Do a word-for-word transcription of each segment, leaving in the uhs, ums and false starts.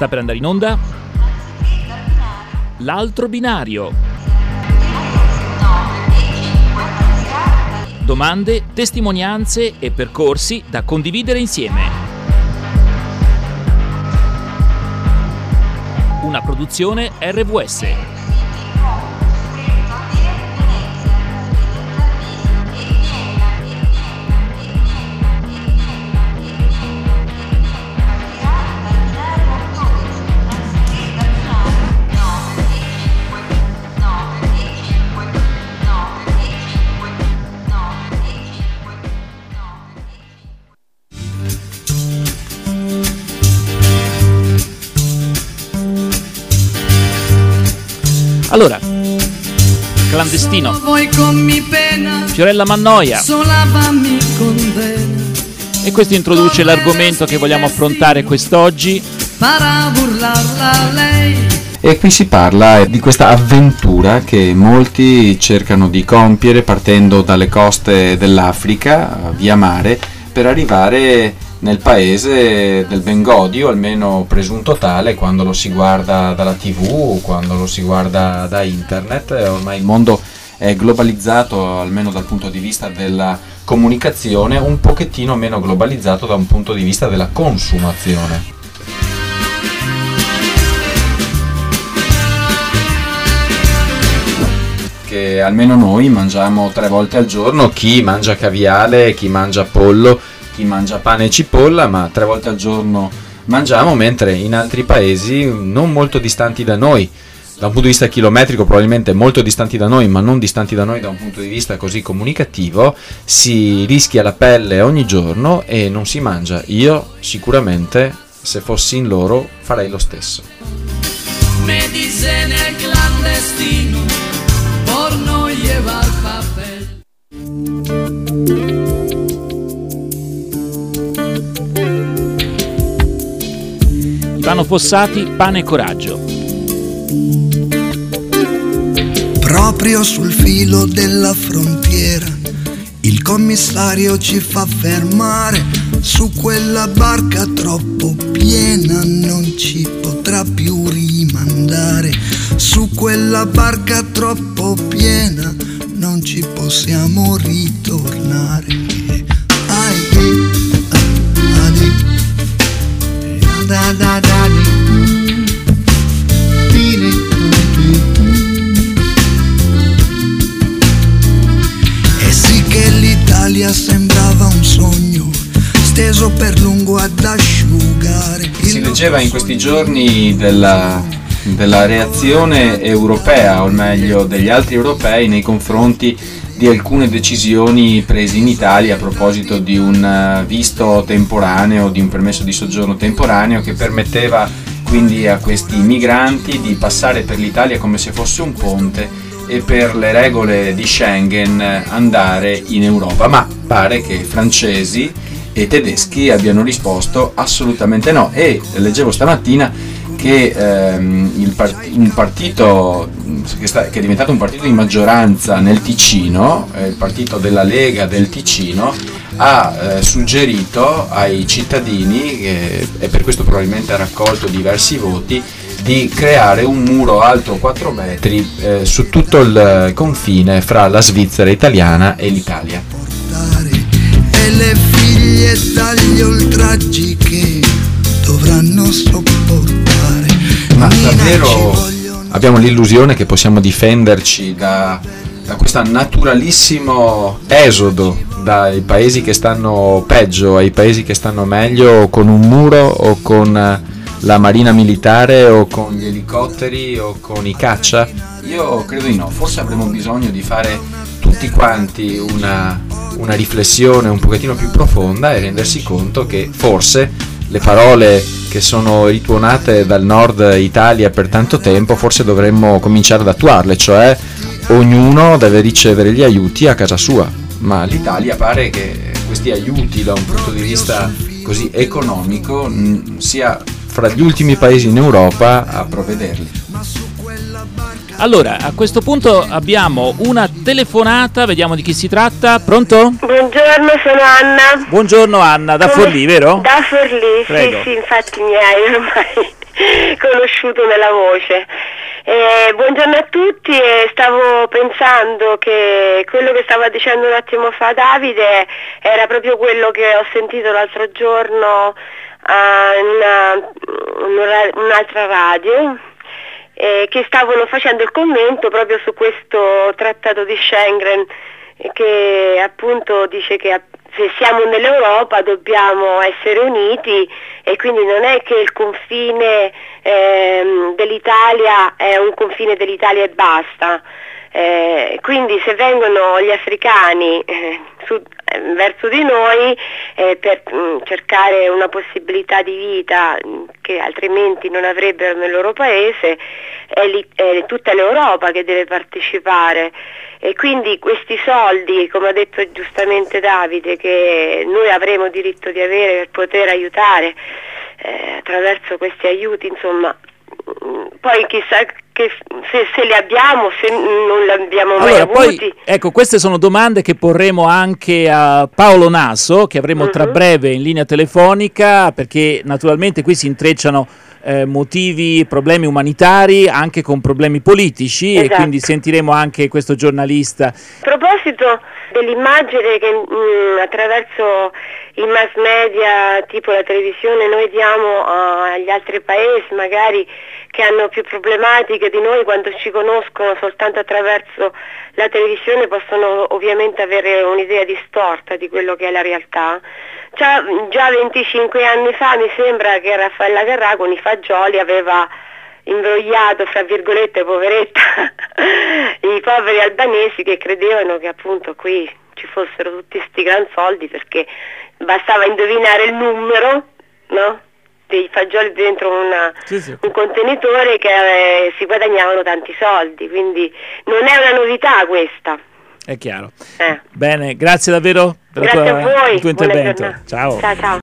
Sta per andare in onda L'altro binario. Domande, testimonianze e percorsi da condividere insieme. Una produzione R V S. Allora, clandestino, Fiorella Mannoia, e questo introduce l'argomento che vogliamo affrontare quest'oggi. E qui si parla di questa avventura che molti cercano di compiere partendo dalle coste dell'Africa via mare per arrivare nel paese del Bengodio, almeno presunto tale quando lo si guarda dalla tivù, quando lo si guarda da internet. Ormai il mondo è globalizzato, almeno dal punto di vista della comunicazione, un pochettino meno globalizzato da un punto di vista della consumazione. Che almeno noi mangiamo tre volte al giorno, chi mangia caviale, chi mangia pollo, chi mangia pane e cipolla, ma tre volte al giorno mangiamo, mentre in altri paesi non molto distanti da noi, da un punto di vista chilometrico probabilmente molto distanti da noi, ma non distanti da noi da un punto di vista così comunicativo, si rischia la pelle ogni giorno e non si mangia. Io sicuramente, se fossi in loro, farei lo stesso. Medicina clandestino, porno lleva il papel. Ivano Fossati, Pane e Coraggio. Proprio sul filo della frontiera, il commissario ci fa fermare. Su quella barca troppo piena non ci potrà più rimandare. Su quella barca troppo piena non ci possiamo ritornare. Ai, Da, da, da, e sì che l'Italia sembrava un sogno steso per lungo ad asciugare. Si leggeva in questi giorni della, della reazione europea, o meglio degli altri europei, nei confronti di alcune decisioni prese in Italia a proposito di un visto temporaneo, di un permesso di soggiorno temporaneo che permetteva quindi a questi migranti di passare per l'Italia come se fosse un ponte e per le regole di Schengen andare in Europa. Ma pare che francesi e tedeschi abbiano risposto assolutamente no, e leggevo stamattina che ehm, il part- un partito che, sta- che è diventato un partito di maggioranza nel Ticino, eh, il partito della Lega del Ticino, ha eh, suggerito ai cittadini, eh, e per questo probabilmente ha raccolto diversi voti, di creare un muro alto quattro metri eh, su tutto il confine fra la Svizzera italiana e l'Italia. E le figlie dagli oltraggi che dovranno sopportare. Ma davvero abbiamo l'illusione che possiamo difenderci da, da questo naturalissimo esodo dai paesi che stanno peggio ai paesi che stanno meglio con un muro o con la marina militare o con gli elicotteri o con i caccia? Io credo di no, forse avremo bisogno di fare tutti quanti una, una riflessione un pochettino più profonda e rendersi conto che forse le parole che sono rituonate dal nord Italia per tanto tempo forse dovremmo cominciare ad attuarle, cioè ognuno deve ricevere gli aiuti a casa sua, ma l'Italia pare che questi aiuti da un punto di vista così economico mh, sia fra gli ultimi paesi in Europa a provvederli. Allora, a questo punto abbiamo una telefonata, vediamo di chi si tratta. Pronto? Buongiorno, sono Anna. Buongiorno Anna, da Come... Forlì, vero? Da Forlì, Prego. sì, sì, infatti mi hai ormai riconosciuto nella voce. Eh, buongiorno a tutti, e stavo pensando che quello che stava dicendo un attimo fa Davide era proprio quello che ho sentito l'altro giorno a una, un'altra radio, eh, che stavano facendo il commento proprio su questo trattato di Schengen, che appunto dice che se siamo nell'Europa dobbiamo essere uniti, e quindi non è che il confine ehm, dell'Italia è un confine dell'Italia e basta. Eh, quindi se vengono gli africani eh, su, eh, verso di noi eh, per mh, cercare una possibilità di vita mh, che altrimenti non avrebbero nel loro paese, è, li, è tutta l'Europa che deve partecipare, e quindi questi soldi, come ha detto giustamente Davide, che noi avremo diritto di avere per poter aiutare eh, attraverso questi aiuti, insomma, poi chissà che se, se li abbiamo, se non li abbiamo mai allora, avuti. Poi, ecco, queste sono domande che porremo anche a Paolo Naso, che avremo uh-huh. tra breve in linea telefonica, perché naturalmente qui si intrecciano eh, motivi, problemi umanitari anche con problemi politici, esatto. E quindi sentiremo anche questo giornalista. A proposito dell'immagine che mh, attraverso i mass media tipo la televisione noi diamo agli altri paesi magari che hanno più problematiche di noi, quando ci conoscono soltanto attraverso la televisione possono ovviamente avere un'idea distorta di quello che è la realtà. Già, già venticinque anni fa mi sembra che Raffaella Carrà con i fagioli aveva imbrogliato, fra virgolette, poveretta, i poveri albanesi che credevano che appunto qui ci fossero tutti sti gran soldi, perché bastava indovinare il numero, no? Dei fagioli dentro una, sì, sì. un contenitore, che eh, si guadagnavano tanti soldi, quindi non è una novità questa. È chiaro. Eh. Bene, grazie davvero per grazie tua, a voi. il tuo intervento. Ciao. Ciao, ciao.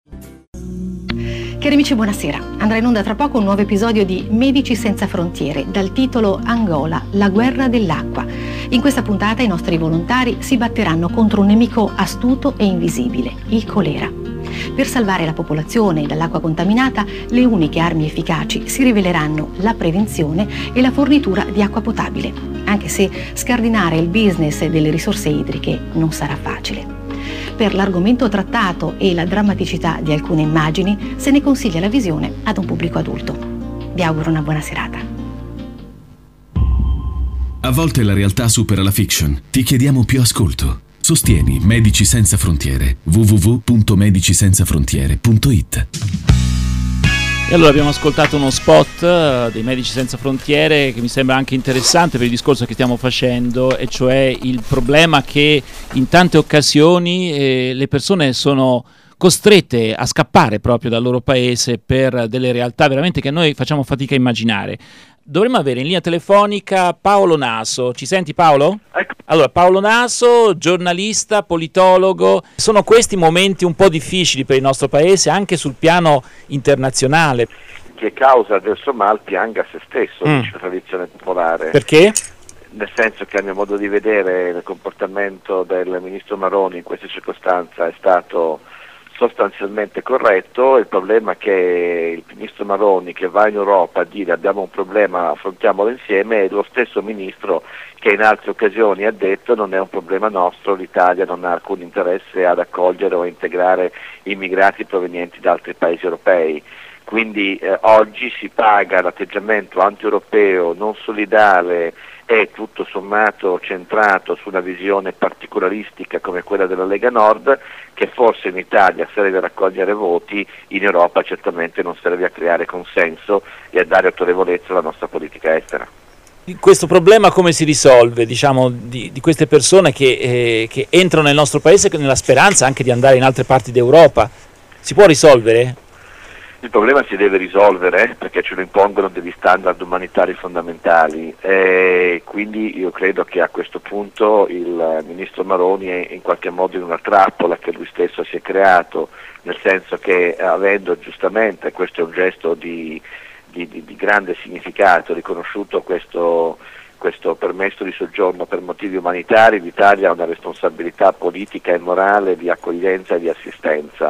Cari amici, buonasera. Andrà in onda tra poco un nuovo episodio di Medici Senza Frontiere, dal titolo Angola, la guerra dell'acqua. In questa puntata i nostri volontari si batteranno contro un nemico astuto e invisibile, il colera. Per salvare la popolazione dall'acqua contaminata, le uniche armi efficaci si riveleranno la prevenzione e la fornitura di acqua potabile, anche se scardinare il business delle risorse idriche non sarà facile. Per l'argomento trattato e la drammaticità di alcune immagini, se ne consiglia la visione ad un pubblico adulto. Vi auguro una buona serata. A volte la realtà supera la fiction. Ti chiediamo più ascolto. Sostieni Medici Senza Frontiere. w w w punto medici senza frontiere punto i t. E allora abbiamo ascoltato uno spot uh, dei Medici Senza Frontiere che mi sembra anche interessante per il discorso che stiamo facendo, e cioè il problema che in tante occasioni eh, le persone sono costrette a scappare proprio dal loro paese per delle realtà veramente che noi facciamo fatica a immaginare. Dovremmo avere in linea telefonica Paolo Naso. Ci senti, Paolo? Ecco. Allora, Paolo Naso, giornalista, politologo. Sono questi momenti un po' difficili per il nostro paese, anche sul piano internazionale. Chi è causa del suo mal pianga se stesso, Mm. dice la tradizione popolare. Perché? Nel senso che, a mio modo di vedere, il comportamento del ministro Maroni in questa circostanza è stato sostanzialmente corretto. Il problema è che il ministro Maroni, che va in Europa a dire abbiamo un problema, affrontiamolo insieme, è lo stesso ministro che in altre occasioni ha detto non è un problema nostro, l'Italia non ha alcun interesse ad accogliere o integrare immigrati provenienti da altri paesi europei. Quindi eh, oggi si paga l'atteggiamento anti-europeo, non solidale e tutto sommato centrato su una visione particolaristica come quella della Lega Nord, che forse in Italia serve a raccogliere voti, in Europa certamente non serve a creare consenso e a dare autorevolezza alla nostra politica estera. Questo problema come si risolve, diciamo, di, di queste persone che, eh, che entrano nel nostro paese nella speranza anche di andare in altre parti d'Europa? Si può risolvere? Il problema si deve risolvere perché ce lo impongono degli standard umanitari fondamentali, e quindi io credo che a questo punto il ministro Maroni è in qualche modo in una trappola che lui stesso si è creato, nel senso che, avendo giustamente, questo è un gesto di, di, di, di grande significato, riconosciuto questo, questo permesso di soggiorno per motivi umanitari, l'Italia ha una responsabilità politica e morale di accoglienza e di assistenza,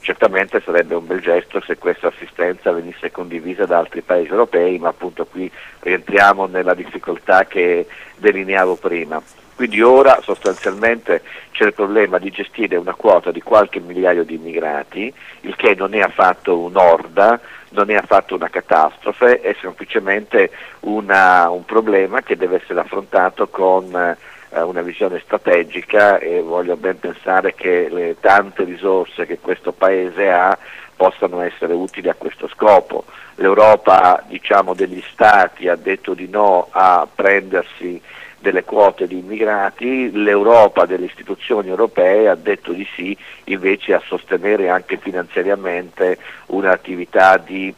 Certamente sarebbe un bel gesto se questa assistenza venisse condivisa da altri paesi europei, ma appunto qui rientriamo nella difficoltà che delineavo prima. Quindi ora sostanzialmente c'è il problema di gestire una quota di qualche migliaio di immigrati, il che non è affatto un'orda, non è affatto una catastrofe, è semplicemente una, un problema che deve essere affrontato con eh, una visione strategica, e voglio ben pensare che le tante risorse che questo Paese ha possano essere utili a questo scopo. L'Europa, diciamo, degli Stati ha detto di no a prendersi delle quote di immigrati, l'Europa delle istituzioni europee ha detto di sì invece a sostenere anche finanziariamente un'attività di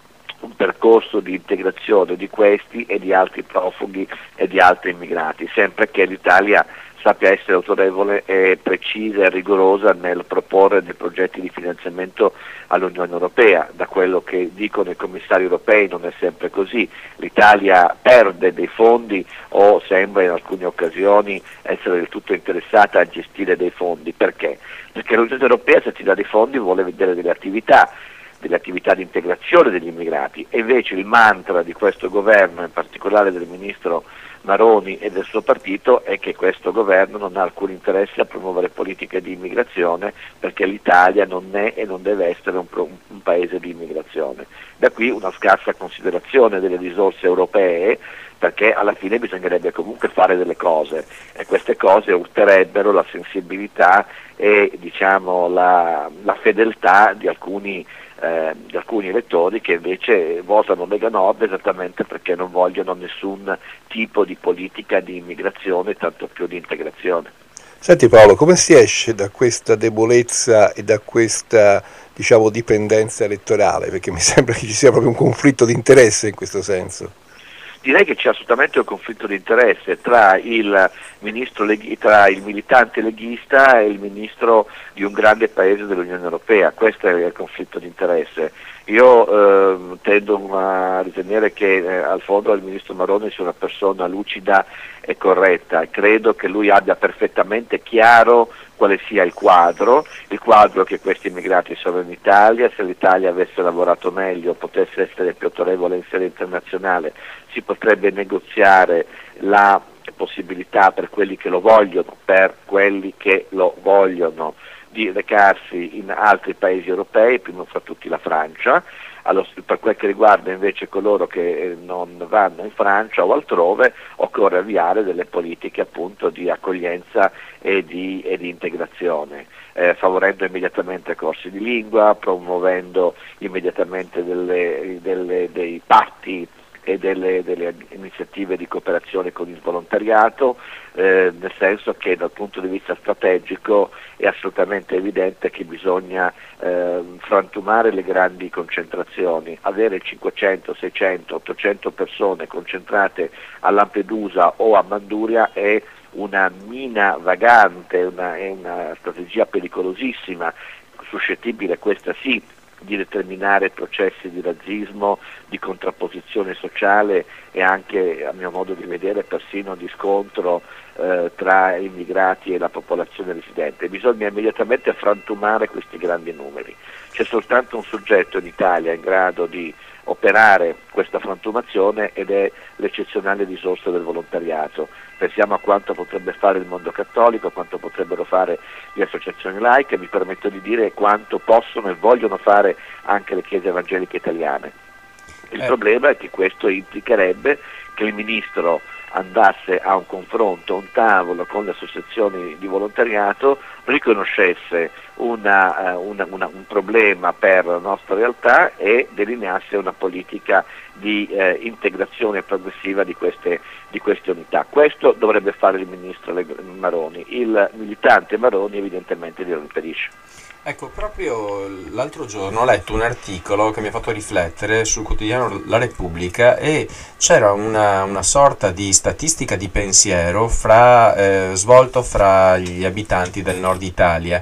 un percorso di integrazione di questi e di altri profughi e di altri immigrati, sempre che l'Italia sappia essere autorevole e precisa e rigorosa nel proporre dei progetti di finanziamento all'Unione Europea. Da quello che dicono i commissari europei non è sempre così, l'Italia perde dei fondi o sembra in alcune occasioni essere del tutto interessata a gestire dei fondi. Perché? Perché l'Unione Europea, se ti dà dei fondi, vuole vedere delle attività delle attività di integrazione degli immigrati, e invece il mantra di questo governo, in particolare del ministro Maroni e del suo partito, è che questo governo non ha alcun interesse a promuovere politiche di immigrazione, perché l'Italia non è e non deve essere un, pro, un paese di immigrazione. Da qui una scarsa considerazione delle risorse europee, perché alla fine bisognerebbe comunque fare delle cose, e queste cose urterebbero la sensibilità e, diciamo, la, la fedeltà di alcuni Eh, di alcuni elettori che invece votano Lega Nord esattamente perché non vogliono nessun tipo di politica di immigrazione, tanto più di integrazione. Senti Paolo, come si esce da questa debolezza e da questa, diciamo, dipendenza elettorale? Perché mi sembra che ci sia proprio un conflitto di interesse in questo senso. Direi che c'è assolutamente un conflitto di interesse tra il ministro leghi, tra il militante leghista e il ministro di un grande paese dell'Unione Europea. Questo è il conflitto di interesse. Io eh, tendo a ritenere che eh, al fondo il ministro Maroni sia una persona lucida e corretta. Credo che lui abbia perfettamente chiaro quale sia il quadro, il quadro che questi immigrati sono in Italia. Se l'Italia avesse lavorato meglio, potesse essere più autorevole in sede internazionale, si potrebbe negoziare la possibilità per quelli che lo vogliono, per quelli che lo vogliono, di recarsi in altri paesi europei, prima fra tutti la Francia. Allo, per quel che riguarda invece coloro che non vanno in Francia o altrove, occorre avviare delle politiche appunto di accoglienza e di, e di integrazione, eh, favorendo immediatamente corsi di lingua, promuovendo immediatamente delle, delle, dei patti e delle, delle iniziative di cooperazione con il volontariato, eh, nel senso che dal punto di vista strategico è assolutamente evidente che bisogna eh, frantumare le grandi concentrazioni. Avere cinquecento, seicento, ottocento persone concentrate a Lampedusa o a Manduria è una mina vagante, una, è una strategia pericolosissima, suscettibile questa sì di determinare processi di razzismo, di contrapposizione sociale e anche, a mio modo di vedere, persino di scontro eh, tra immigrati e la popolazione residente. Bisogna immediatamente frantumare questi grandi numeri. C'è soltanto un soggetto in Italia in grado di operare questa frantumazione ed è l'eccezionale risorsa del volontariato. Pensiamo a quanto potrebbe fare il mondo cattolico, a quanto potrebbero fare le associazioni laiche, mi permetto di dire quanto possono e vogliono fare anche le chiese evangeliche italiane. Il eh. problema è che questo implicherebbe che il ministro andasse a un confronto, a un tavolo con le associazioni di volontariato, riconoscesse una, uh, una, una, un problema per la nostra realtà e delineasse una politica di eh, integrazione progressiva di queste, di queste unità. Questo dovrebbe fare il ministro Maroni, il militante Maroni evidentemente glielo impedisce. Ecco, proprio l'altro giorno ho letto un articolo che mi ha fatto riflettere sul quotidiano La Repubblica e c'era una, una sorta di statistica di pensiero fra, eh, svolto fra gli abitanti del nord Italia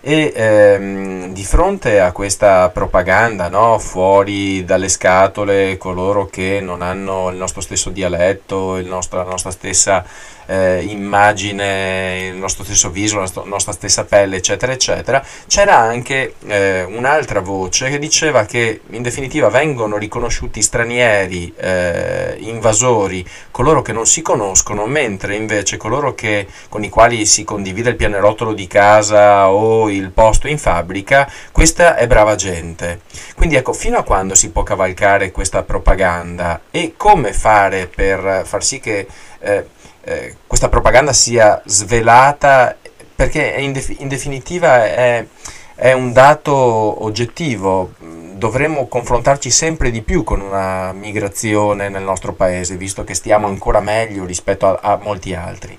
E ehm, di fronte a questa propaganda, no, fuori dalle scatole, coloro che non hanno il nostro stesso dialetto, il nostro, la nostra stessa eh, immagine, il nostro stesso viso, la nostra, nostra stessa pelle, eccetera, eccetera, c'era anche eh, un'altra voce che diceva che in definitiva vengono riconosciuti stranieri, eh, invasori, coloro che non si conoscono, mentre invece coloro che, con i quali si condivide il pianerottolo di casa o il posto in fabbrica, questa è brava gente. Quindi ecco, fino a quando si può cavalcare questa propaganda e come fare per far sì che eh, eh, questa propaganda sia svelata, perché in, def- in definitiva è, è un dato oggettivo. Dovremmo confrontarci sempre di più con una migrazione nel nostro paese, visto che stiamo ancora meglio rispetto a, a molti altri.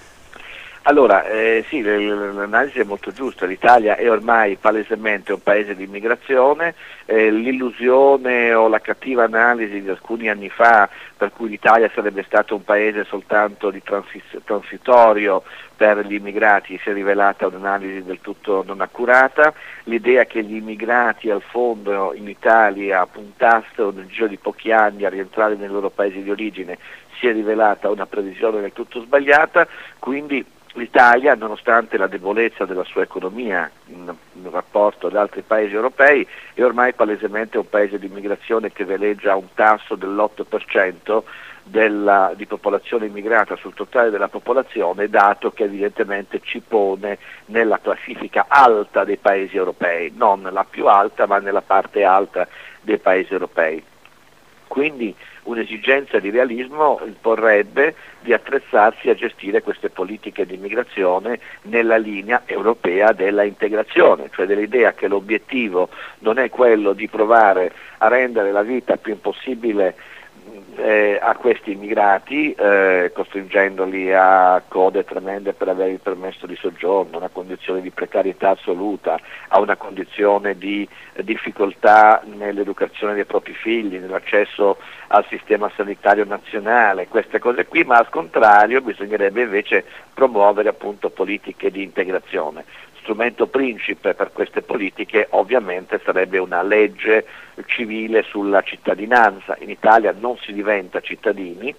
Allora, eh, sì, l'analisi è molto giusta. L'Italia è ormai palesemente un paese di immigrazione. Eh, l'illusione o la cattiva analisi di alcuni anni fa, per cui l'Italia sarebbe stato un paese soltanto di transis- transitorio per gli immigrati, si è rivelata un'analisi del tutto non accurata. L'idea che gli immigrati al fondo in Italia puntassero nel giro di pochi anni a rientrare nei loro paesi di origine si è rivelata una previsione del tutto sbagliata, quindi l'Italia, nonostante la debolezza della sua economia in, in rapporto ad altri paesi europei, è ormai palesemente un paese di immigrazione che veleggia un tasso dell'otto per cento della, di popolazione immigrata sul totale della popolazione, dato che evidentemente ci pone nella classifica alta dei paesi europei, non la più alta ma nella parte alta dei paesi europei. Quindi un'esigenza di realismo imporrebbe di attrezzarsi a gestire queste politiche di immigrazione nella linea europea della integrazione, cioè dell'idea che l'obiettivo non è quello di provare a rendere la vita più impossibile eh, a questi immigrati, eh, costringendoli a code tremende per avere il permesso di soggiorno, una condizione di precarietà assoluta, a una condizione di difficoltà nell'educazione dei propri figli, nell'accesso al sistema sanitario nazionale, queste cose qui, ma al contrario bisognerebbe invece promuovere appunto politiche di integrazione. Strumento principe per queste politiche ovviamente sarebbe una legge civile sulla cittadinanza. In Italia non si diventa cittadini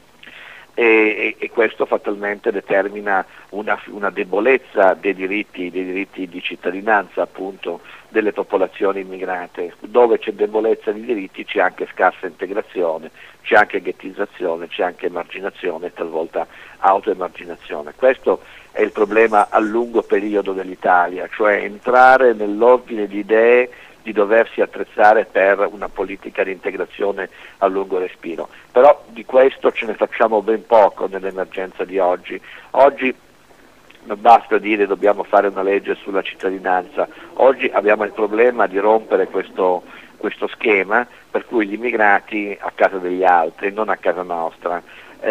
e, e questo fatalmente determina una, una debolezza dei diritti, dei diritti di cittadinanza appunto delle popolazioni immigrate. Dove c'è debolezza di diritti c'è anche scarsa integrazione, c'è anche ghettizzazione, c'è anche emarginazione e talvolta autoemarginazione. Questo è il problema a lungo periodo dell'Italia, cioè entrare nell'ordine di idee di doversi attrezzare per una politica di integrazione a lungo respiro. Però di questo ce ne facciamo ben poco nell'emergenza di oggi. Oggi non basta dire dobbiamo fare una legge sulla cittadinanza, oggi abbiamo il problema di rompere questo, questo schema per cui gli immigrati a casa degli altri, non a casa nostra.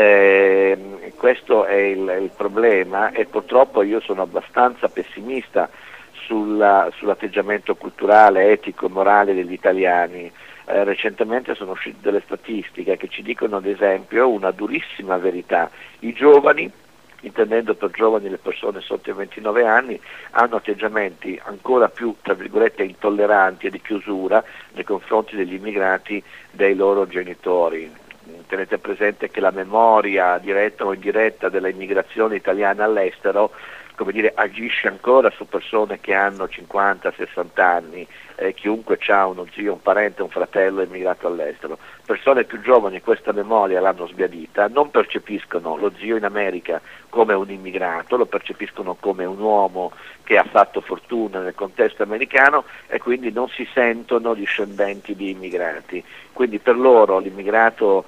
Eh, questo è il, il problema e purtroppo io sono abbastanza pessimista sulla, sull'atteggiamento culturale, etico e morale degli italiani. Eh, recentemente sono uscite delle statistiche che ci dicono ad esempio una durissima verità: i giovani, intendendo per giovani le persone sotto i ventinove anni, hanno atteggiamenti ancora più, tra virgolette, intolleranti e di chiusura nei confronti degli immigrati dei loro genitori. Tenete presente che la memoria diretta o indiretta dell'immigrazione italiana all'estero, come dire, agisce ancora su persone che hanno cinquanta sessanta anni, eh, chiunque ha uno zio, un parente, un fratello immigrato all'estero. Persone più giovani questa memoria l'hanno sbiadita, non percepiscono lo zio in America come un immigrato, lo percepiscono come un uomo che ha fatto fortuna nel contesto americano e quindi non si sentono discendenti di immigrati. Quindi per loro l'immigrato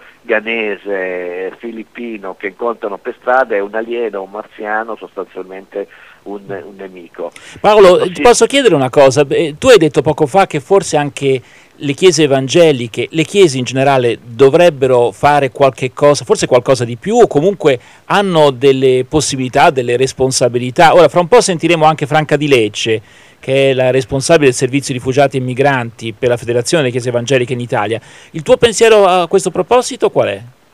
ghanese, filippino che incontrano per strada è un alieno, un marziano, sostanzialmente un, un nemico. Paolo, ti posso chiedere una cosa? Tu hai detto poco fa che forse anche le chiese evangeliche, le chiese in generale dovrebbero fare qualche cosa, forse qualcosa di più, o comunque hanno delle possibilità, delle responsabilità. Ora, fra un po' sentiremo anche Franca Di Lecce, che è la responsabile del servizio rifugiati e migranti per la Federazione delle Chiese Evangeliche in Italia. Il tuo pensiero a questo proposito qual è?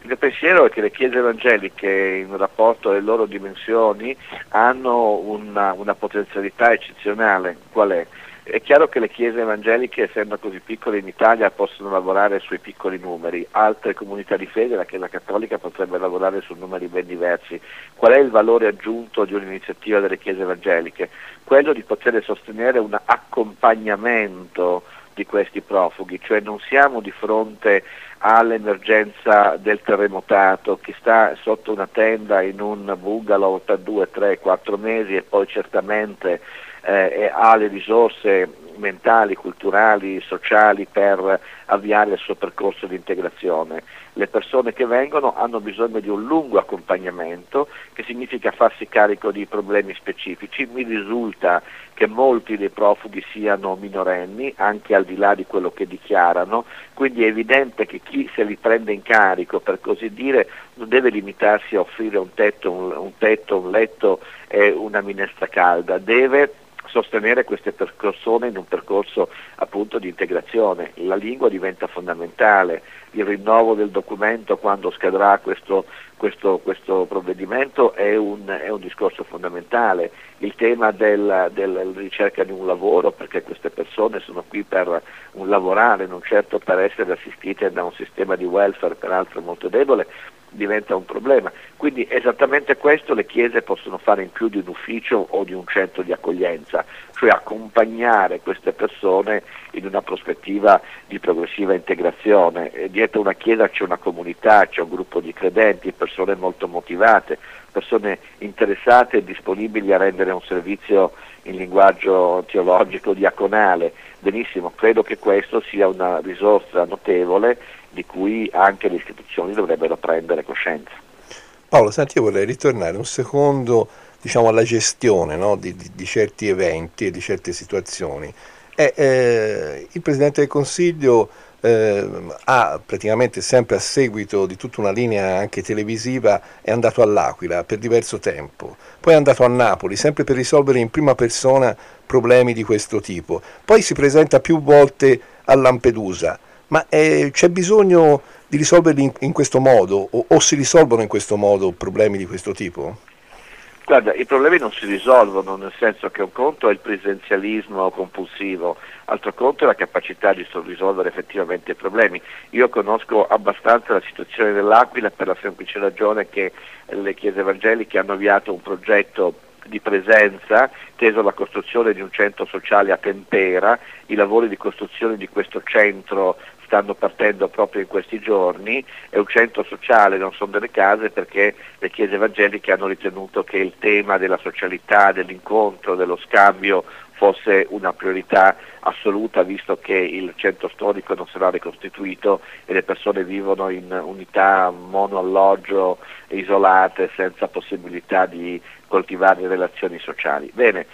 Il mio pensiero è che le chiese evangeliche, in rapporto alle loro dimensioni, hanno una, una potenzialità eccezionale. Qual è? È chiaro che le chiese evangeliche, essendo così piccole in Italia, possono lavorare sui piccoli numeri. Altre comunità di fede, la Chiesa Cattolica, potrebbe lavorare su numeri ben diversi. Qual è il valore aggiunto di un'iniziativa delle chiese evangeliche? Quello di poter sostenere un accompagnamento di questi profughi, cioè non siamo di fronte all'emergenza del terremotato che sta sotto una tenda in un bungalow per due, tre, quattro mesi e poi certamente eh, ha le risorse mentali, culturali, sociali per avviare il suo percorso di integrazione. Le persone che vengono hanno bisogno di un lungo accompagnamento, che significa farsi carico di problemi specifici. Mi risulta che molti dei profughi siano minorenni, anche al di là di quello che dichiarano, quindi è evidente che chi se li prende in carico, per così dire, non deve limitarsi a offrire un tetto, un, un, tetto, un letto e una minestra calda, deve sostenere queste persone in un percorso appunto di integrazione. La lingua diventa fondamentale, il rinnovo del documento quando scadrà questo, questo, questo provvedimento è un, è un discorso fondamentale, il tema del, della ricerca di un lavoro, perché queste persone sono qui per un lavorare, non certo per essere assistite da un sistema di welfare peraltro molto debole, diventa un problema. Quindi esattamente questo le chiese possono fare in più di un ufficio o di un centro di accoglienza, cioè accompagnare queste persone in una prospettiva di progressiva integrazione. E dietro una chiesa c'è una comunità, c'è un gruppo di credenti, persone molto motivate, persone interessate e disponibili a rendere un servizio in linguaggio teologico diaconale. Benissimo, credo che questo sia una risorsa notevole di cui anche le istituzioni dovrebbero prendere coscienza. Paolo, senti, io vorrei ritornare un secondo, diciamo, alla gestione, no, di, di, di certi eventi e di certe situazioni. E, eh, il Presidente del Consiglio eh, ha praticamente sempre a seguito di tutta una linea anche televisiva è andato all'Aquila per diverso tempo, poi è andato a Napoli sempre per risolvere in prima persona problemi di questo tipo, poi si presenta più volte a Lampedusa. Ma eh, c'è bisogno di risolverli in, in questo modo o, o si risolvono in questo modo problemi di questo tipo? Guarda, i problemi non si risolvono, nel senso che un conto è il presidenzialismo compulsivo, altro conto è la capacità di risolvere effettivamente i problemi. Io conosco abbastanza la situazione dell'Aquila per la semplice ragione che le chiese evangeliche hanno avviato un progetto di presenza teso alla costruzione di un centro sociale a Tempera. I lavori di costruzione di questo centro stanno partendo proprio in questi giorni. È un centro sociale, non sono delle case, perché le chiese evangeliche hanno ritenuto che il tema della socialità, dell'incontro, dello scambio fosse una priorità assoluta, visto che il centro storico non sarà ricostituito e le persone vivono in unità monoalloggio, isolate, senza possibilità di coltivare relazioni sociali. Bene,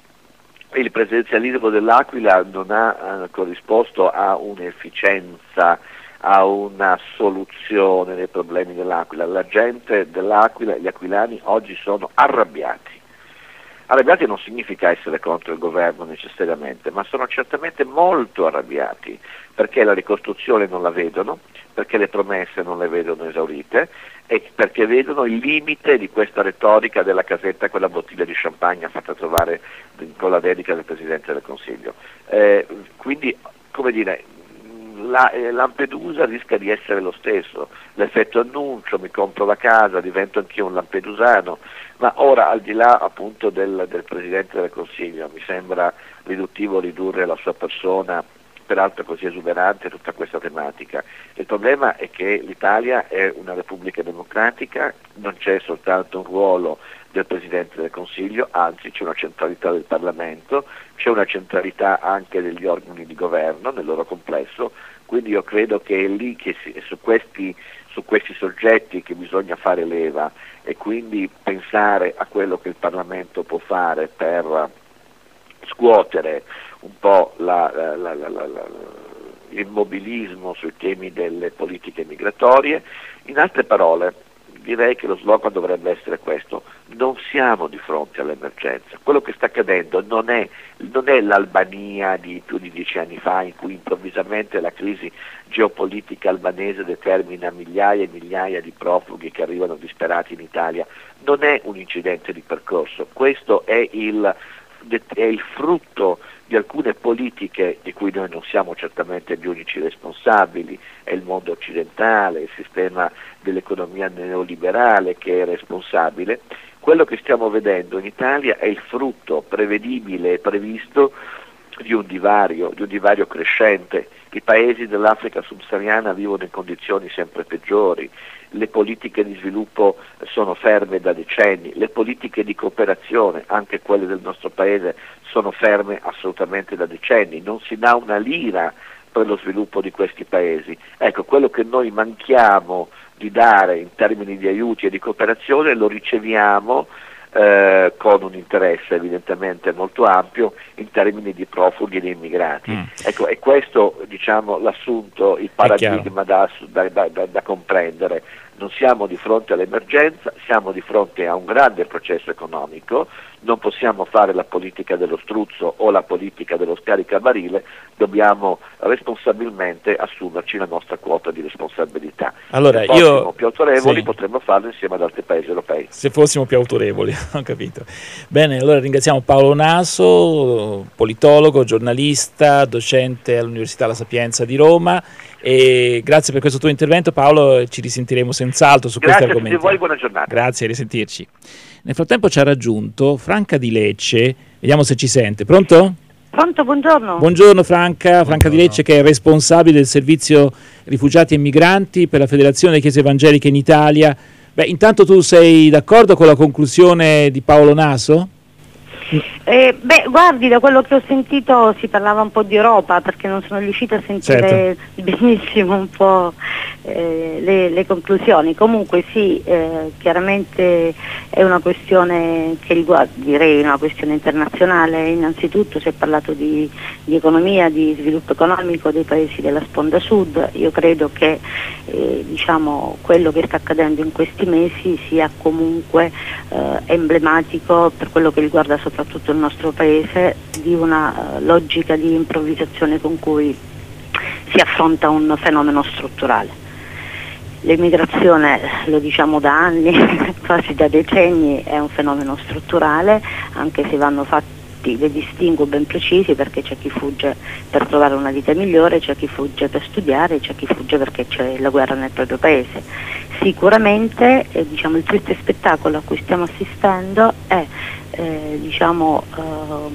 il presidenzialismo dell'Aquila non ha eh, corrisposto a un'efficienza, a una soluzione dei problemi dell'Aquila. La gente dell'Aquila, gli aquilani oggi sono arrabbiati. Arrabbiati non significa essere contro il governo necessariamente, ma sono certamente molto arrabbiati perché la ricostruzione non la vedono, perché le promesse non le vedono esaurite e perché vedono il limite di questa retorica della casetta con la bottiglia di champagne fatta trovare con la dedica del Presidente del Consiglio. Eh, quindi, come dire, la, eh, Lampedusa rischia di essere lo stesso, l'effetto annuncio, mi compro la casa, divento anch'io un lampedusano, ma ora al di là appunto del, del Presidente del Consiglio mi sembra riduttivo ridurre la sua persona, peraltro così esuberante, tutta questa tematica. Il problema è che l'Italia è una repubblica democratica, non c'è soltanto un ruolo del Presidente del Consiglio, anzi c'è una centralità del Parlamento, c'è una centralità anche degli organi di governo nel loro complesso, quindi io credo che è lì che si, è su questi, su questi soggetti che bisogna fare leva e quindi pensare a quello che il Parlamento può fare per scuotere un po' la, la, la, la, la, la, l'immobilismo sui temi delle politiche migratorie. In altre parole, direi che lo slogan dovrebbe essere questo: non siamo di fronte all'emergenza. Quello che sta accadendo non è, non è l'Albania di più di dieci anni fa, in cui improvvisamente la crisi geopolitica albanese determina migliaia e migliaia di profughi che arrivano disperati in Italia. Non è un incidente di percorso, questo è il, è il frutto di alcune politiche di cui noi non siamo certamente gli unici responsabili, è il mondo occidentale, il sistema dell'economia neoliberale che è responsabile. Quello che stiamo vedendo in Italia è il frutto prevedibile e previsto di un divario, di un divario crescente. I paesi dell'Africa subsahariana vivono in condizioni sempre peggiori, le politiche di sviluppo sono ferme da decenni, le politiche di cooperazione, anche quelle del nostro paese, sono ferme assolutamente da decenni, non si dà una lira per lo sviluppo di questi paesi. Ecco, quello che noi manchiamo di dare in termini di aiuti e di cooperazione lo riceviamo eh, con un interesse evidentemente molto ampio in termini di profughi e di immigrati. Mm. Ecco, è questo, diciamo, l'assunto, il paradigma da, da, da, da, da comprendere. Non siamo di fronte all'emergenza, siamo di fronte a un grande processo economico, non possiamo fare la politica dello struzzo o la politica dello scaricabarile, dobbiamo responsabilmente assumerci la nostra quota di responsabilità. Allora, se fossimo io... più autorevoli sì. potremmo farlo insieme ad altri paesi europei. Se fossimo più autorevoli, ho capito. Bene, allora ringraziamo Paolo Naso, politologo, giornalista, docente all'Università La Sapienza di Roma, e grazie per questo tuo intervento, Paolo, ci risentiremo senz'altro su Grazie questi argomenti. Grazie a voi, buona giornata. Grazie, a risentirci. Nel frattempo ci ha raggiunto Franca di Lecce, vediamo se ci sente. Pronto? Pronto, buongiorno. Buongiorno Franca, buongiorno. Franca di Lecce, che è responsabile del servizio rifugiati e migranti per la Federazione delle Chiese Evangeliche in Italia. Beh, intanto tu sei d'accordo con la conclusione di Paolo Naso? Eh, beh, guardi, da quello che ho sentito si parlava un po' di Europa, perché non sono riuscita a sentire certo. benissimo un po' eh, le, le conclusioni. Comunque sì, eh, chiaramente è una questione che riguarda, direi una questione internazionale. Innanzitutto si è parlato di, di economia, di sviluppo economico dei paesi della sponda sud. Io credo che eh, diciamo, quello che sta accadendo in questi mesi sia comunque eh, emblematico per quello che riguarda soprattutto soprattutto il nostro paese, di una uh, logica di improvvisazione con cui si affronta un fenomeno strutturale. L'immigrazione, lo diciamo da anni, quasi da decenni, è un fenomeno strutturale, anche se vanno fatti dei distinguo ben precisi, perché c'è chi fugge per trovare una vita migliore, c'è chi fugge per studiare, c'è chi fugge perché c'è la guerra nel proprio paese. Sicuramente eh, diciamo, il triste spettacolo a cui stiamo assistendo è Eh, diciamo ehm,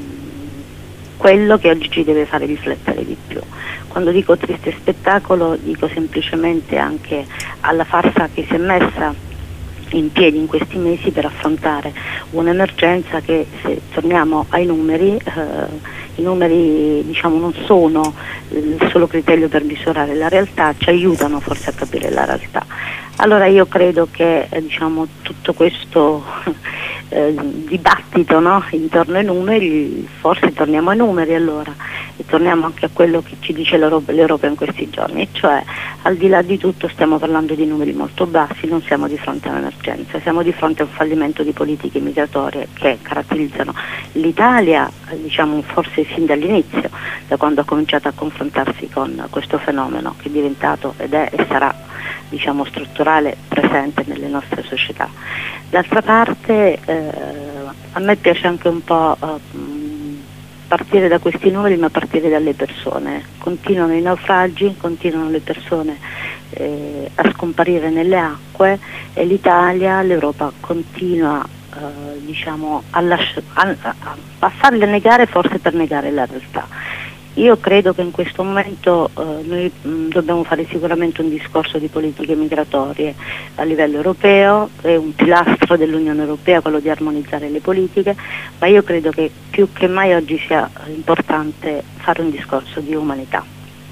quello che oggi ci deve fare riflettere di più. Quando dico triste spettacolo dico semplicemente anche alla farsa che si è messa in piedi in questi mesi per affrontare un'emergenza che, se torniamo ai numeri, eh, i numeri diciamo non sono il solo criterio per misurare la realtà, ci aiutano forse a capire la realtà. Allora io credo che eh, diciamo tutto questo eh, dibattito, no? Intorno ai numeri, forse torniamo ai numeri allora e torniamo anche a quello che ci dice l'Europa, l'Europa in questi giorni, cioè al di là di tutto stiamo parlando di numeri molto bassi, non siamo di fronte a un'emergenza, siamo di fronte a un fallimento di politiche migratorie che caratterizzano l'Italia, diciamo forse fin dall'inizio, da quando ha cominciato a confrontarsi con questo fenomeno che è diventato ed è e sarà diciamo strutturale, presente nelle nostre società. D'altra parte eh, a me piace anche un po' eh, partire da questi numeri, ma partire dalle persone. Continuano i naufragi, continuano le persone eh, a scomparire nelle acque e l'Italia, l'Europa continua eh, diciamo a, lasci- a, a farle negare, forse per negare la realtà. Io credo che in questo momento eh, noi mh, dobbiamo fare sicuramente un discorso di politiche migratorie a livello europeo, è un pilastro dell'Unione Europea quello di armonizzare le politiche, ma io credo che più che mai oggi sia importante fare un discorso di umanità.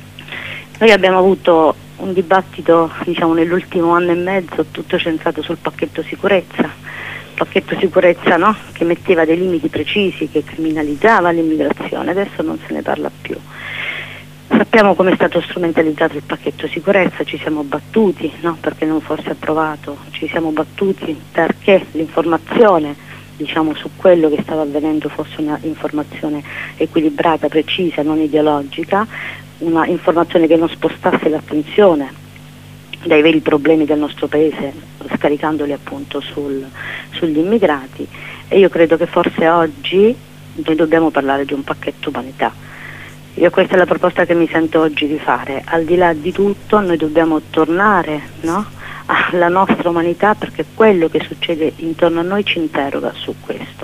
Noi abbiamo avuto un dibattito diciamo nell'ultimo anno e mezzo tutto centrato sul pacchetto sicurezza, pacchetto sicurezza no? Che metteva dei limiti precisi, che criminalizzava l'immigrazione, adesso non se ne parla più. Sappiamo come è stato strumentalizzato il pacchetto sicurezza, ci siamo battuti, no, perché non fosse approvato, ci siamo battuti perché l'informazione, diciamo, su quello che stava avvenendo fosse una informazione equilibrata, precisa, non ideologica, una informazione che non spostasse l'attenzione dai veri problemi del nostro paese, scaricandoli appunto sul, sugli immigrati. E io credo che forse oggi noi dobbiamo parlare di un pacchetto umanità. Io questa è la proposta che mi sento oggi di fare. Al di là di tutto noi dobbiamo tornare, no, alla nostra umanità, perché quello che succede intorno a noi ci interroga su questo.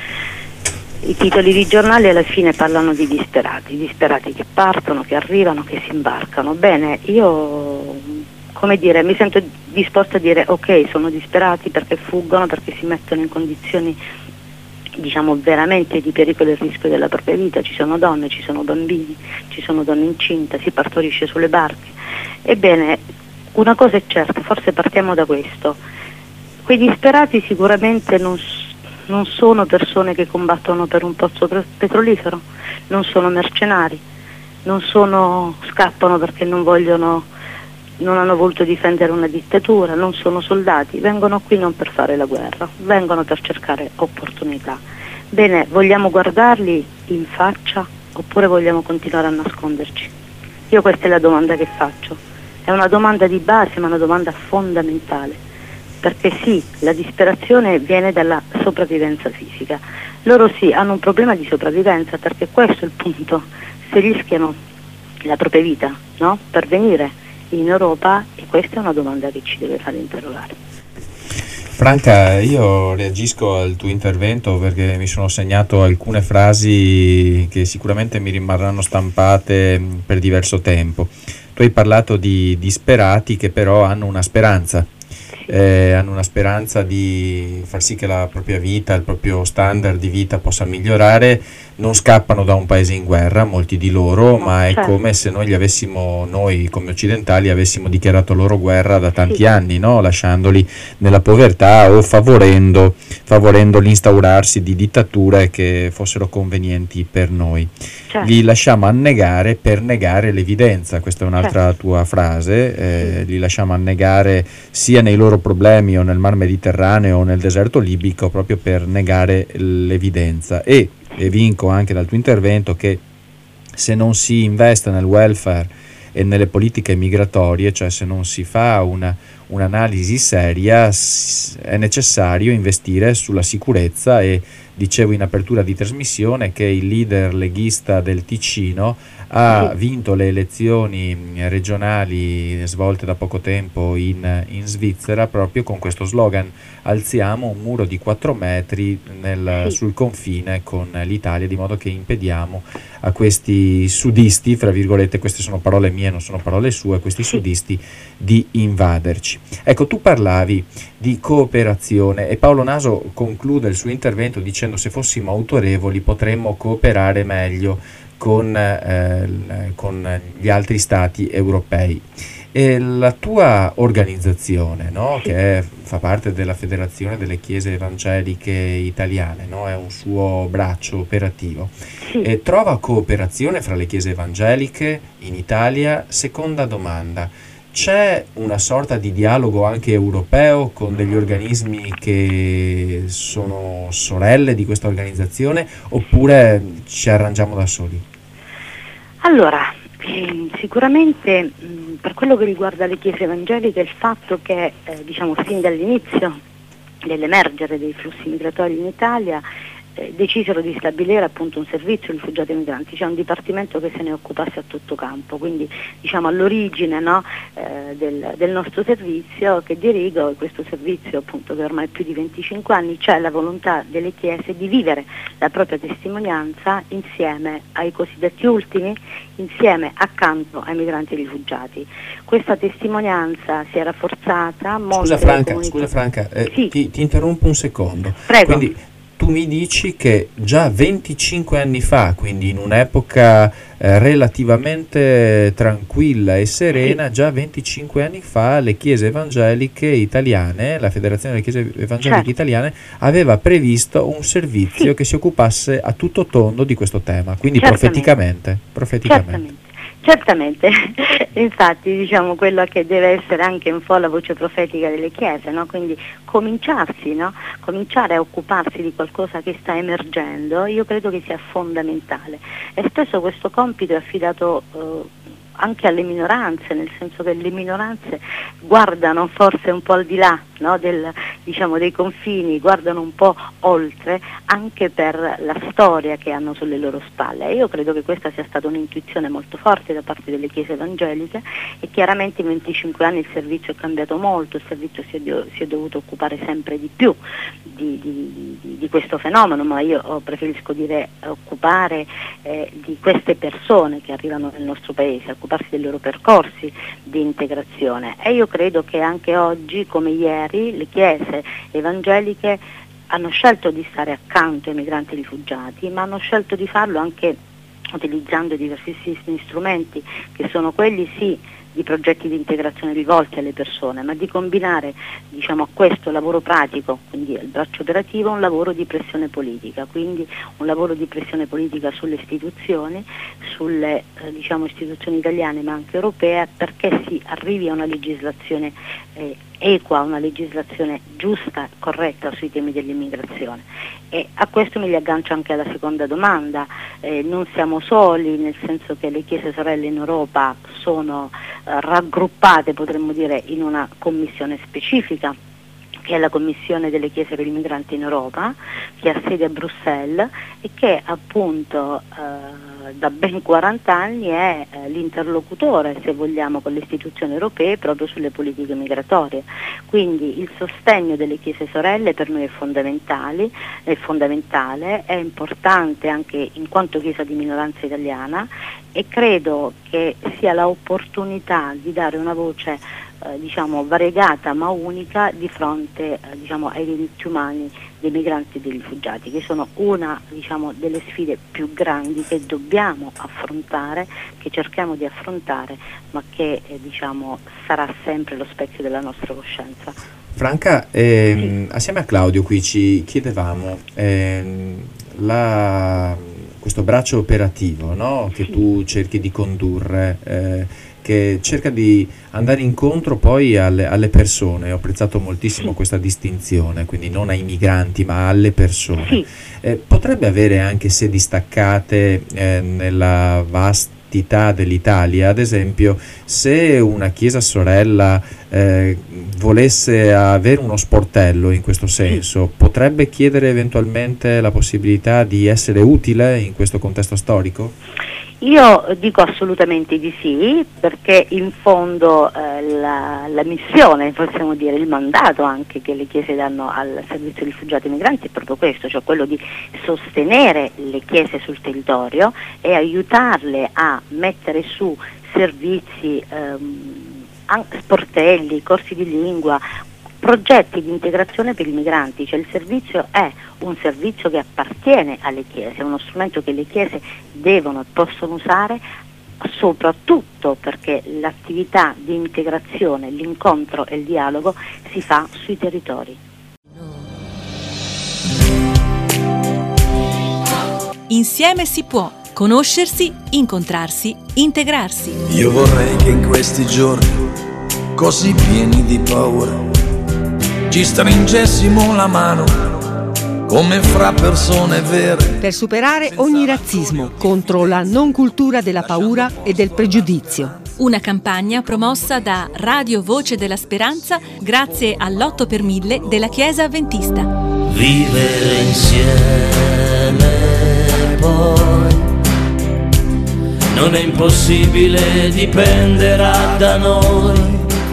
I titoli di giornali alla fine parlano di disperati, disperati che partono, che arrivano, che si imbarcano. Bene, io, come dire, mi sento disposta a dire ok, sono disperati perché fuggono, perché si mettono in condizioni, diciamo, veramente di pericolo e rischio della propria vita. Ci sono donne, ci sono bambini, ci sono donne incinte, si partorisce sulle barche. Ebbene, una cosa è certa, forse partiamo da questo: quei disperati sicuramente non, non sono persone che combattono per un pozzo petrolifero, non sono mercenari, non sono, scappano perché non vogliono, non hanno voluto difendere una dittatura, non sono soldati, vengono qui non per fare la guerra, vengono per cercare opportunità. Bene, vogliamo guardarli in faccia oppure vogliamo continuare a nasconderci? Io questa è la domanda che faccio, è una domanda di base ma una domanda fondamentale, perché sì, la disperazione viene dalla sopravvivenza fisica, loro sì hanno un problema di sopravvivenza perché questo è il punto, se rischiano la propria vita, no? Per venire in Europa, e questa è una domanda che ci deve fare interrogare. Franca, io reagisco al tuo intervento perché mi sono segnato alcune frasi che sicuramente mi rimarranno stampate per diverso tempo. Tu hai parlato di disperati che però hanno una speranza, eh, hanno una speranza di far sì che la propria vita, il proprio standard di vita possa migliorare. Non scappano da un paese in guerra, molti di loro, ma è come se noi gli avessimo, noi come occidentali, avessimo dichiarato loro guerra da tanti sì. anni, no? Lasciandoli nella povertà o favorendo, favorendo l'instaurarsi di dittature che fossero convenienti per noi. Certo. Li lasciamo annegare per negare l'evidenza, questa è un'altra certo. tua frase, eh, sì. li lasciamo annegare sia nei loro problemi o nel Mar Mediterraneo o nel deserto libico proprio per negare l'evidenza. E E vinco anche dal tuo intervento che se non si investe nel welfare e nelle politiche migratorie, cioè se non si fa una, un'analisi seria, è necessario investire sulla sicurezza. E dicevo in apertura di trasmissione che il leader leghista del Ticino ha vinto le elezioni regionali svolte da poco tempo in, in Svizzera proprio con questo slogan: alziamo un muro di quattro metri nel, sì. sul confine con l'Italia, di modo che impediamo a questi sudisti, fra virgolette, queste sono parole mie, non sono parole sue, questi sì. sudisti di invaderci. Ecco, tu parlavi di cooperazione e Paolo Naso conclude il suo intervento dicendo: se fossimo autorevoli potremmo cooperare meglio con, eh, con gli altri stati europei. E la tua organizzazione, no, che è, fa parte della Federazione delle Chiese Evangeliche Italiane, no, è un suo braccio operativo, sì. e trova cooperazione fra le chiese evangeliche in Italia? Seconda domanda: c'è una sorta di dialogo anche europeo con degli organismi che sono sorelle di questa organizzazione, oppure ci arrangiamo da soli? Allora, eh, sicuramente mh, per quello che riguarda le chiese evangeliche, il fatto che eh, diciamo fin dall'inizio dell'emergere dei flussi migratori in Italia eh, decisero di stabilire appunto un servizio ai rifugiati e migranti, cioè un dipartimento che se ne occupasse a tutto campo, quindi diciamo all'origine, no, eh, del, del nostro servizio che dirigo, e questo servizio appunto che ormai più di venticinque anni, c'è la volontà delle chiese di vivere la propria testimonianza insieme ai cosiddetti ultimi, insieme accanto ai migranti e rifugiati. Questa testimonianza si è rafforzata. Scusa Franca, comunità... scusa Franca eh, sì. ti, ti interrompo un secondo. Prego. Quindi tu mi dici che già venticinque anni fa, quindi in un'epoca eh, relativamente tranquilla e serena, sì. già venticinque anni fa le chiese evangeliche italiane, la Federazione delle Chiese Evangeliche certo. Italiane, aveva previsto un servizio sì. che si occupasse a tutto tondo di questo tema, quindi Certamente. profeticamente. profeticamente. Certamente. Certamente, infatti diciamo quello che deve essere anche un po' la voce profetica delle chiese, no? Quindi cominciarsi, no? Cominciare a occuparsi di qualcosa che sta emergendo, io credo che sia fondamentale, e spesso questo compito è affidato eh, anche alle minoranze, nel senso che le minoranze guardano forse un po' al di là, no, del, diciamo, dei confini, guardano un po' oltre, anche per la storia che hanno sulle loro spalle. E io credo che questa sia stata un'intuizione molto forte da parte delle chiese evangeliche, e chiaramente in venticinque anni il servizio è cambiato molto, il servizio si è, do, si è dovuto occupare sempre di più di, di, di, di questo fenomeno, ma io preferisco dire occupare eh, di queste persone che arrivano nel nostro paese, occuparsi dei loro percorsi di integrazione. E io credo che anche oggi, come ieri, le chiese evangeliche hanno scelto di stare accanto ai migranti e rifugiati, ma hanno scelto di farlo anche utilizzando diversissimi strumenti, che sono quelli sì di progetti di integrazione rivolti alle persone, ma di combinare, diciamo, a questo lavoro pratico, quindi il braccio operativo, un lavoro di pressione politica, quindi un lavoro di pressione politica sulle istituzioni, sulle eh, diciamo, istituzioni italiane ma anche europee, perché si arrivi a una legislazione eh, equa, una legislazione giusta, corretta sui temi dell'immigrazione. E a questo mi riaggancio anche alla seconda domanda. Eh, non siamo soli, nel senso che le chiese sorelle in Europa sono eh, raggruppate, potremmo dire, in una commissione specifica, che è la Commissione delle Chiese per i Migranti in Europa, che ha sede a Bruxelles e che appunto eh, da ben quaranta anni è eh, l'interlocutore, se vogliamo, con le istituzioni europee proprio sulle politiche migratorie. Quindi il sostegno delle chiese sorelle per noi è fondamentale, è fondamentale, è importante anche in quanto chiesa di minoranza italiana, e credo che sia l'opportunità di dare una voce eh, diciamo variegata ma unica di fronte eh, diciamo, ai diritti umani dei migranti e dei rifugiati, che sono una, diciamo, delle sfide più grandi che dobbiamo affrontare, che cerchiamo di affrontare, ma che eh, diciamo, sarà sempre lo specchio della nostra coscienza. Franca, ehm, sì. Assieme a Claudio qui ci chiedevamo ehm, la, questo braccio operativo, no? Che sì. tu cerchi di condurre, eh, che cerca di andare incontro poi alle, alle persone. Ho apprezzato moltissimo sì. questa distinzione, quindi non ai migranti ma alle persone. Sì. Eh, potrebbe avere anche sedi staccate eh, nella vastità dell'Italia, ad esempio se una chiesa sorella eh, volesse avere uno sportello in questo senso, sì. potrebbe chiedere eventualmente la possibilità di essere utile in questo contesto storico? Io dico assolutamente di sì, perché in fondo eh, la, la missione, possiamo dire, il mandato anche che le chiese danno al servizio rifugiati e migranti è proprio questo, cioè quello di sostenere le chiese sul territorio e aiutarle a mettere su servizi, ehm, sportelli, corsi di lingua, progetti di integrazione per i migranti. Cioè il servizio è un servizio che appartiene alle chiese, è uno strumento che le chiese devono e possono usare, soprattutto perché l'attività di integrazione, l'incontro e il dialogo si fa sui territori. Insieme si può conoscersi, incontrarsi, integrarsi. Io vorrei che in questi giorni così pieni di paura ci stringessimo la mano come fra persone vere. Per superare ogni razzismo, contro la non cultura della paura e del pregiudizio. Una campagna promossa da Radio Voce della Speranza grazie all'otto per mille della Chiesa Adventista. Vivere insieme poi non è impossibile, dipenderà da noi.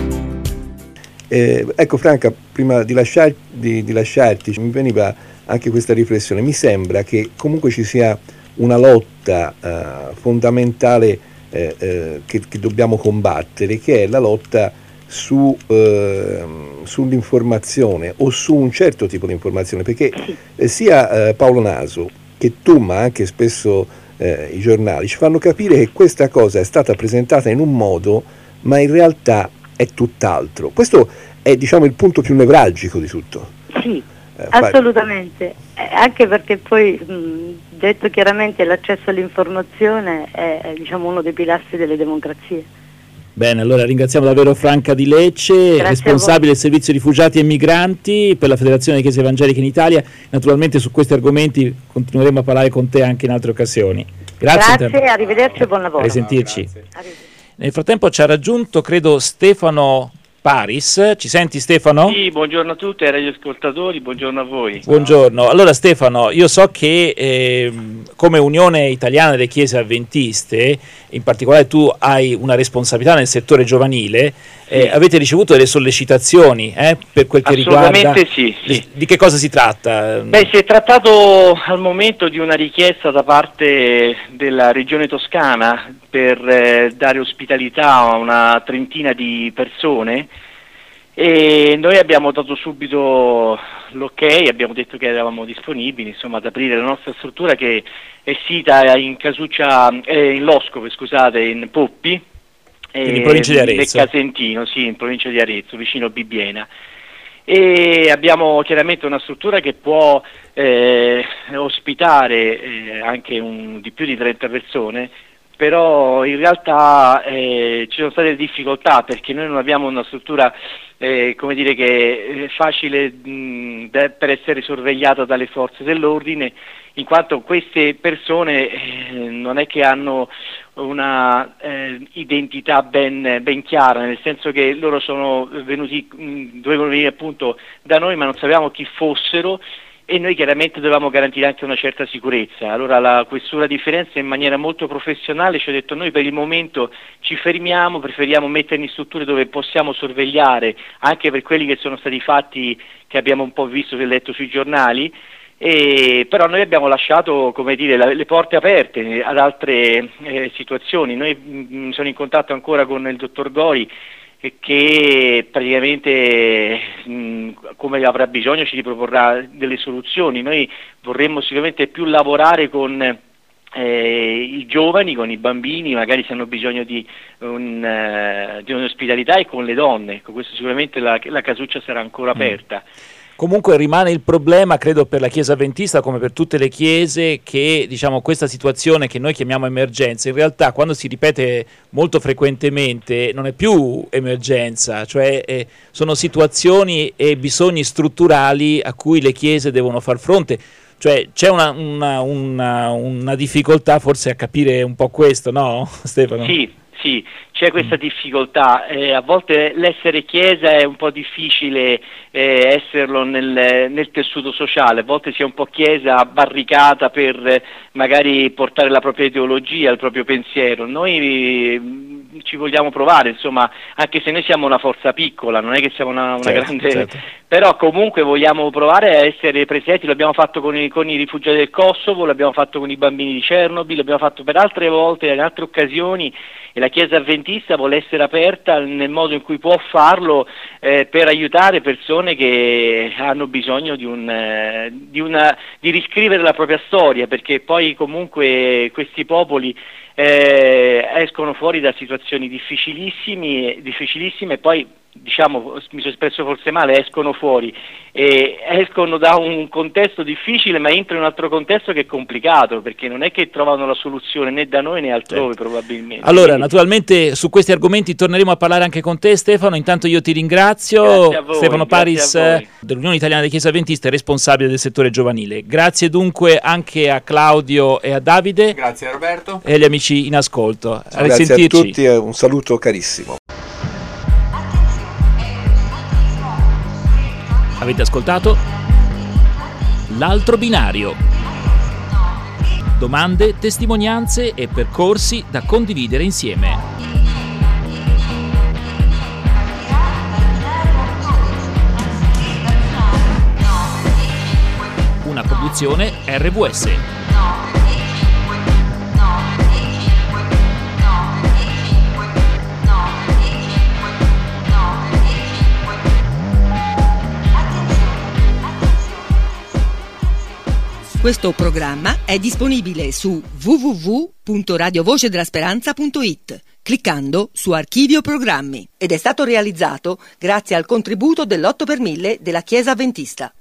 Eh, ecco Franca, prima di, lasciar, di, di lasciarti mi veniva anche questa riflessione. Mi sembra che comunque ci sia una lotta eh, fondamentale eh, eh, che, che dobbiamo combattere, che è la lotta su, eh, sull'informazione o su un certo tipo di informazione, perché eh, sia eh, Paolo Naso che tu, ma anche spesso eh, i giornali ci fanno capire che questa cosa è stata presentata in un modo, ma in realtà è tutt'altro. Questo è, diciamo, il punto più nevralgico di tutto. Sì. Eh, Assolutamente, eh, anche perché poi mh, detto chiaramente l'accesso all'informazione è, è diciamo uno dei pilastri delle democrazie. Bene, allora ringraziamo davvero Franca Di Lecce, Grazie responsabile del servizio rifugiati e migranti per la Federazione delle Chiese Evangeliche in Italia. Naturalmente su questi argomenti continueremo a parlare con te anche in altre occasioni. Grazie. Grazie, arrivederci e buon lavoro. A risentirci. Nel frattempo ci ha raggiunto, credo, Stefano Paris. Ci senti, Stefano? Sì, buongiorno a tutti ai radioascoltatori, buongiorno a voi. Buongiorno. Allora Stefano, io so che eh, come Unione Italiana delle Chiese Adventiste, in particolare tu hai una responsabilità nel settore giovanile, eh, avete ricevuto delle sollecitazioni eh, per quel che riguarda... Assolutamente sì, sì. Di che cosa si tratta? Beh, si è trattato al momento di una richiesta da parte della Regione Toscana per eh, dare ospitalità a una trentina di persone, e noi abbiamo dato subito l'ok, abbiamo detto che eravamo disponibili insomma ad aprire la nostra struttura, che è sita in Casuccia, eh, in Loscove, scusate, in Poppi, eh, in provincia di Arezzo, nel Casentino, sì, in provincia di Arezzo, vicino a Bibbiena. E abbiamo chiaramente una struttura che può eh, ospitare eh, anche un, di più di trenta persone, però in realtà eh, ci sono state difficoltà perché noi non abbiamo una struttura eh, come dire, che è facile mh, de, per essere sorvegliata dalle forze dell'ordine, in quanto queste persone eh, non è che hanno una eh, identità ben, ben chiara, nel senso che loro sono venuti, mh, dovevano venire appunto da noi, ma non sapevamo chi fossero, e noi chiaramente dovevamo garantire anche una certa sicurezza. Allora la questura di Firenze in maniera molto professionale ci ha detto: noi per il momento ci fermiamo, preferiamo metterli in strutture dove possiamo sorvegliare, anche per quelli che sono stati fatti che abbiamo un po' visto e letto sui giornali, e però noi abbiamo lasciato, come dire, la, le porte aperte ad altre eh, situazioni. Noi mh, sono in contatto ancora con il dottor Gori, che praticamente mh, come avrà bisogno ci riproporrà delle soluzioni. Noi vorremmo sicuramente più lavorare con eh, i giovani, con i bambini, magari se hanno bisogno di, un, uh, di un'ospitalità, e con le donne. Ecco, questo sicuramente la, la casuccia sarà ancora aperta. Mm. Comunque rimane il problema, credo, per la Chiesa Adventista come per tutte le chiese, che diciamo questa situazione che noi chiamiamo emergenza, in realtà quando si ripete molto frequentemente non è più emergenza, cioè eh, sono situazioni e bisogni strutturali a cui le chiese devono far fronte. Cioè c'è una, una, una, una difficoltà forse a capire un po' questo, no Stefano? Sì. Sì, c'è questa difficoltà, eh, a volte l'essere chiesa è un po' difficile eh, esserlo nel, nel tessuto sociale, a volte si è un po' chiesa barricata per eh, magari portare la propria ideologia, il proprio pensiero. Noi eh, ci vogliamo provare, insomma, anche se noi siamo una forza piccola, non è che siamo una, una certo, grande... Certo. Però comunque vogliamo provare a essere presenti, l'abbiamo fatto con i, con i rifugiati del Kosovo, l'abbiamo fatto con i bambini di Chernobyl, l'abbiamo fatto per altre volte, in altre occasioni, e la Chiesa Adventista vuole essere aperta nel modo in cui può farlo eh, per aiutare persone che hanno bisogno di, un, eh, di, una, di riscrivere la propria storia, perché poi comunque questi popoli eh, escono fuori da situazioni difficilissime, difficilissime e poi, diciamo, mi sono espresso forse male, escono fuori e escono da un contesto difficile, ma entrano in un altro contesto che è complicato, perché non è che trovano la soluzione né da noi né altrove, certo. Probabilmente. Allora, naturalmente su questi argomenti torneremo a parlare anche con te, Stefano. Intanto io ti ringrazio. Voi, Stefano Paris dell'Unione Italiana delle Chiese Adventiste, responsabile del settore giovanile. Grazie dunque anche a Claudio e a Davide. Grazie Roberto. E agli amici in ascolto. A Grazie risentirci. a tutti e un saluto carissimo. Avete ascoltato L'altro binario. Domande, testimonianze e percorsi da condividere insieme. Una produzione R V S. Questo programma è disponibile su w w w punto radio voce della speranza punto i t cliccando su Archivio Programmi ed è stato realizzato grazie al contributo dell'otto per mille della Chiesa Adventista.